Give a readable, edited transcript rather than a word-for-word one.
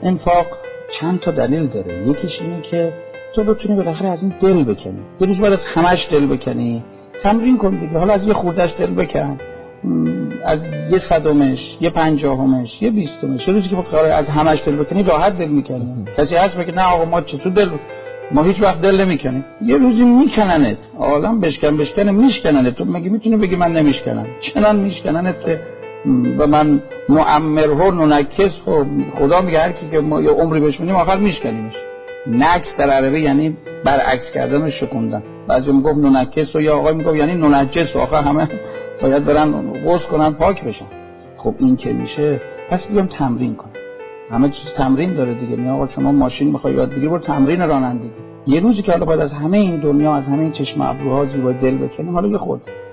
انفاق چند تا دلیل داره. یکیش اینه که تو بتونی بالاخره از این دل بکنی. یه روز باید از همش دل بکنی. تمرین کن دیگه. حالا از یه خورده‌اش دل بکن، از یه صدمش، یه پنجاهمش، یه بیستمش. یه روزی که قراره از همش دل بکنی راحت دل میکنی. کسی هست بگه نه آقا ما چطور دل، ما هیچ وقت دل نمیکنیم. یه روزی میکننت، عالم بشکنه میشکننت. تو مگه میتونی بگی من نمیشکنم؟ چنان میشکننت که و من معمره ننکس. خدا میگه هر کی که ما یه عمری بشونیم آخر میشکنیمش. نکس در عربی یعنی برعکس کردن و شکوندن. بعضی میگفت ننکس و یا آقا میگفت یعنی ننجس و آخر همه باید برن غسل کنن پاک بشن. خب این که میشه پس بیام تمرین کنم. همه چیز تمرین داره دیگه. نه آقا شما ماشین میخوای یاد بگیری برو تمرین رانندگی. یه روزی که حالا باید از همه این دنیا، از همه این چشم ابروها زیبا دل بکنیم، حالا یه خورده